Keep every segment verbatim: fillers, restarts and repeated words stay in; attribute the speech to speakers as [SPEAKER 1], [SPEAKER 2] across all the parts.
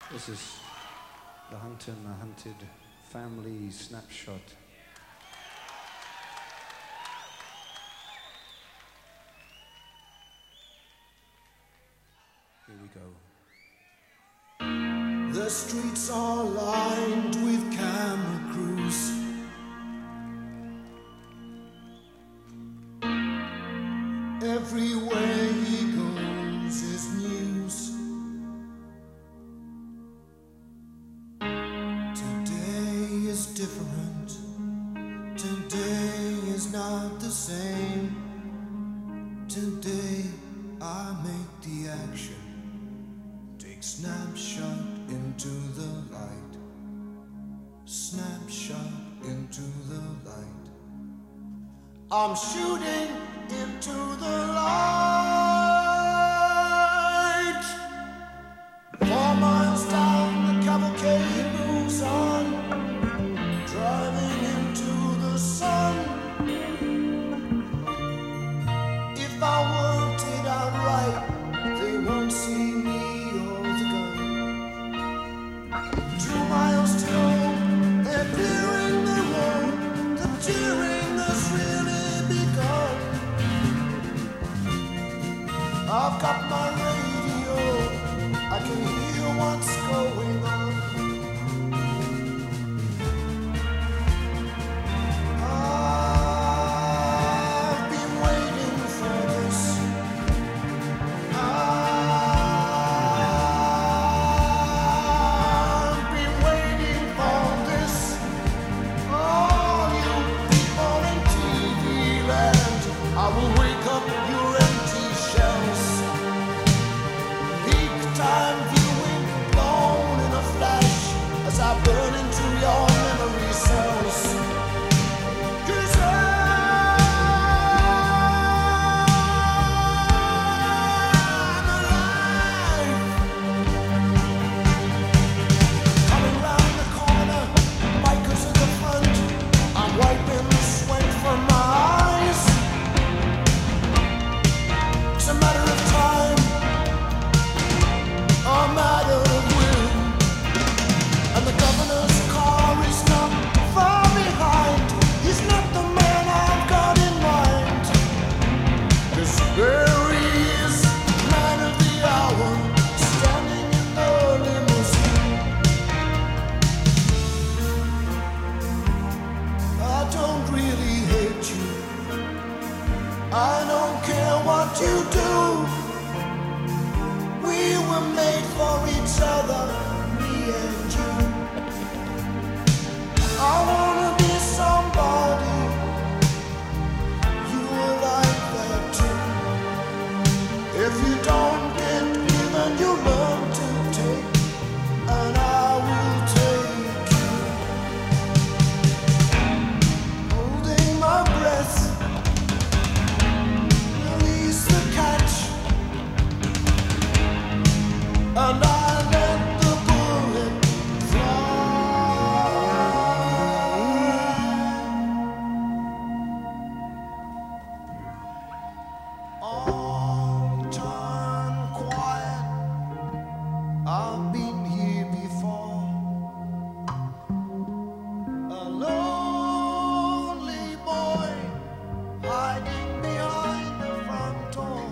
[SPEAKER 1] This is the Hunter and the Hunted family snapshot. Here we go.
[SPEAKER 2] The streets are lined with camera crews. Everywhere he goes is news. Today is different. Today is not the same. Today I make the action. Take snapshot into the light. Snapshot into the light. I'm shooting into the light. Four miles down, the cavalcade moves on, driving into the sun. If I worked it out right, they won't see me or the gun. Two miles to go, they're clearing the road. The cheering has really begun. I've got my radio, I can hear what's going on. I've been waiting for this. I've been waiting for this. All you people in T V land, I will wake up your empty shells. Peak time viewing, blown in a flash, as I burn into your memory cells. 'Cause I'm alive. Coming round the corner, bikers at the front. I'm wiping the sweat from my eyes. It's a matter of time, a matter of will. And the governor's car is not far behind. He's not the man I've got in mind. 'Cause there he is, man of the hour, standing in the limousine. I don't really hate you. I don't care what you do. We were made for each other, me and you. I wanna be somebody. You were like that too. If you don't get me, then you learn to take, and I will take you. Holding my breath, release the catch, and I let the bullet fly. All turn quiet. I've been here before. A lonely boy hiding behind the front door.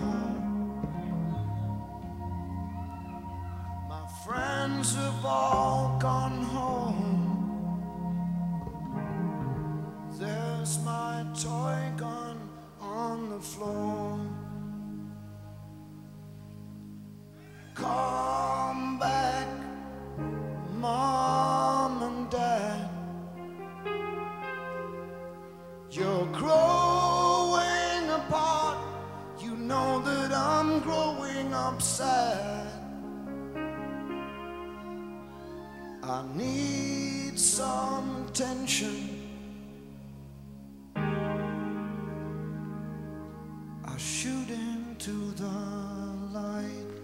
[SPEAKER 2] My friends have all gone home. There's my toy gun on the floor. Come back, Mom and Dad. You're growing apart. You know that I'm growing up sad. I need some attention. I shoot into the light.